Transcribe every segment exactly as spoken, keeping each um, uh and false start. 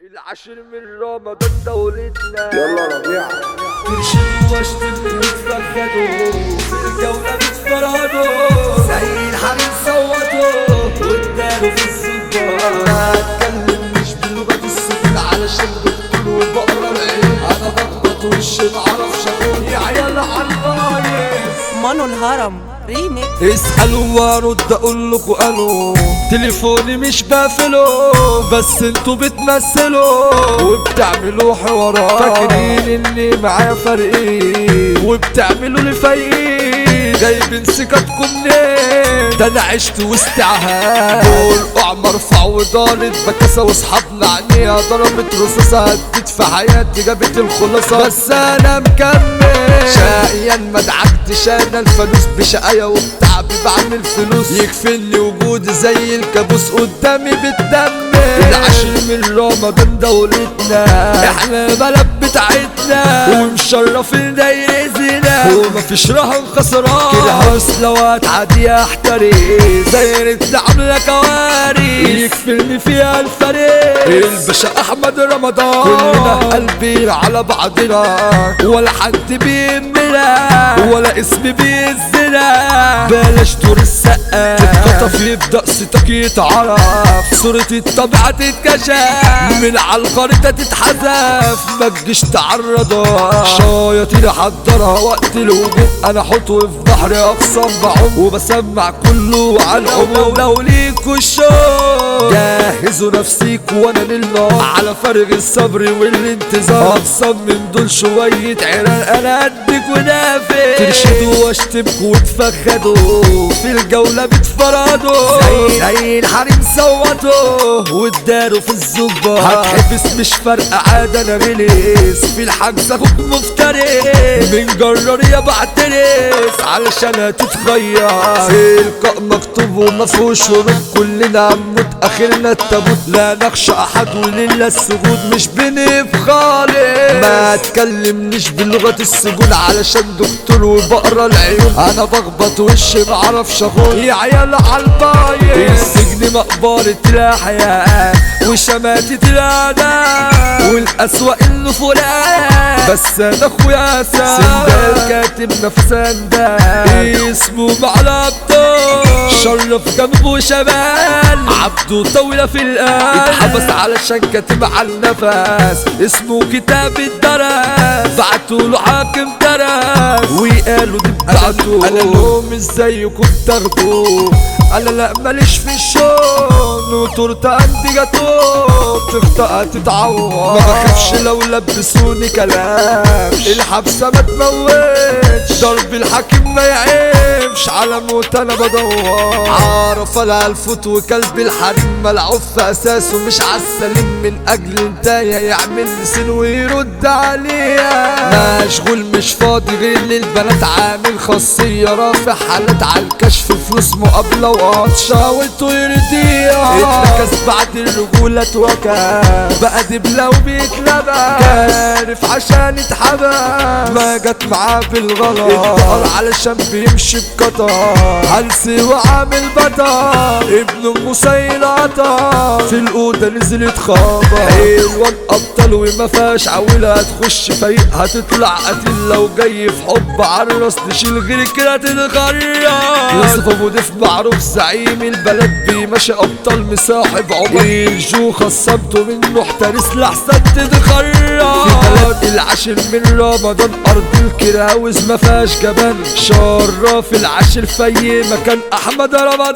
العاشر من رمضان دولتنا. يلا ربيع ترشد واشتم وتفخدوا في الجولة بتفرهدوا زي الحريم صوتوا واداروا في الزبار. ما اتكلمش بلغة السجن علشان دكتور وبقرا العين. انا بخبط وش معرفش اقول يا عيال عالبايظ. مانو الهرم ريميكس. اسألوا وارد اقول لكم قالوا تليفوني مش بقفله، بس انتوا بتمثلوا وبتعملوا حوارات فاكرين اني معايا فرقين وبتعملوا لي فايقين. جايبين ثقتكم منين؟ ده انا عشت وسط عهاد دول اعمى ارفع وضارت بكاسه واصحابنا عينيها ضربت رصاصه هدت في حياتي جابت الخلاصه. بس انا مكمل شقيا ما دعكتش انا الفلوس بشقايا وبتعبي بعمل فلوس يكفيني وجودي زي الكابوس قدامي بالدم. العاشر من رمضان دولتنا احنا البلد بتاعتنا ومشرفين دايرتنا ومفيش رهن خسران كده هوصلة وهتعدي احتريس دايرتنا عاملة كوارث يكفيني فيها الفريق الباشا احمد رمضان. كلنا قلبي على بعضنا ولا حد بيهمنا ولا اسم بيزنا. بلاش دور السقا تتخطف يبدأ صوتك يتعرف صورة الطبيعة تتكشف من على الخريطة تتحذف ما تجيش تعرضها شياطين حضرها وقت الهجوم. انا حطه في بحر اقسم بعم وبسمع كله على العموم. لو ليكوا الشوق جهزوا نفسيكوا وانا للنار على فرق الصبر والانتظار. اقسم من دول شوية عرق انا قدك ونافق ترشدوا واشتمكوا وتفخدوا في الجولة بتفرهدوا زي, زي الحريم صوتوا واداروا في الزبار. هتحبس مش فارقة عادة انا غلس في الحجز اخوك مفترس من جرار يا بعترس علشان هتتخير. القاء مكتوب ومفهوش شروط كلنا هنموت اخرنا التابوت لا نخشى احد ولله السجود مش بنف خالص. ما تكلمنيش بلغة السجون علشان دكتور وبقرا العيون. انا بخبط وش معرفش اخون يا عيال عالبايظ. السجن مقبرة الاحياء وشماتة الاداء والاسوأ انه فلان. بس انا اخويا سندال كاتب نفسان ده اسمه معلبته شرف جنبه شمال عبده طويلة في القلب اتحبس علشان كاتب على النفس اسمه كتاب الدرس. بعتوله حاكم درس وقالوا دي بتاعته. انا لهم ازيكم تاخدوه انا لا ماليش في الشون وتورته عندي جاتوه تخطئ تتعور. ما بخافش لو لبسوني كلام الحبسه ما تموتش ضرب الحاكم ما يعيبش على موت انا بدور. عارف انا الفوت وكلب الحريم ملعوب في اساسه مش عالسليم من اجل انتايه يعمل سن ويرد عليها. مشغول مش فاضي غير للبنات عامل خاصيه رافع حالات على الكشف فلوس مقابله وقطشه حاولتوا يرضيها. اتركز بعد الرجوله اتوكل بقى دبله وبيتلبى كارف عشان يتحبى ما جت معاه بالغلط. الدقر علشان بيمشي بقطر هلسي وعامل بطل ابن ام مسيلطة في الاوضه نزلت خابر. حلوان ابطال وما فيهاش عويله هتخش فايق هتطلع قتيل لو جاي في حب عالراس تشيل غير كده تتغير. يوسف ابو ضيف معروف زعيم البلد بيمشي ابطال مصاحب عمر الجو خصمته منه احترس لحسن تتغير. في بلد العاشر من رمضان ارض الكراوز ما فيهاش جبان شرف العاشر في مكان احمد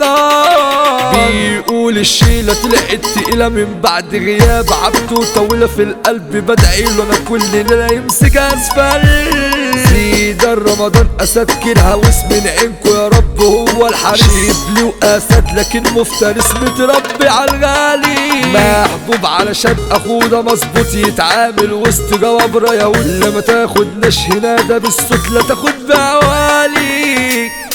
رمضان. بيقول الشيله طلعت تقيله من بعد غياب عبده طويله في القلب بدعي له انا كل ليله يمسك اسفل. زيد رمضان اسد كرها واسم عينكو يا رب هو الحريص شبلي واسد لكن مفترس متربي عالغالي محبوب علشان اخوه ده مظبوط يتعامل وسط جواب رايا. ولا ما تاخدناش هنا ده بالصوت لا تاخد بعوالي.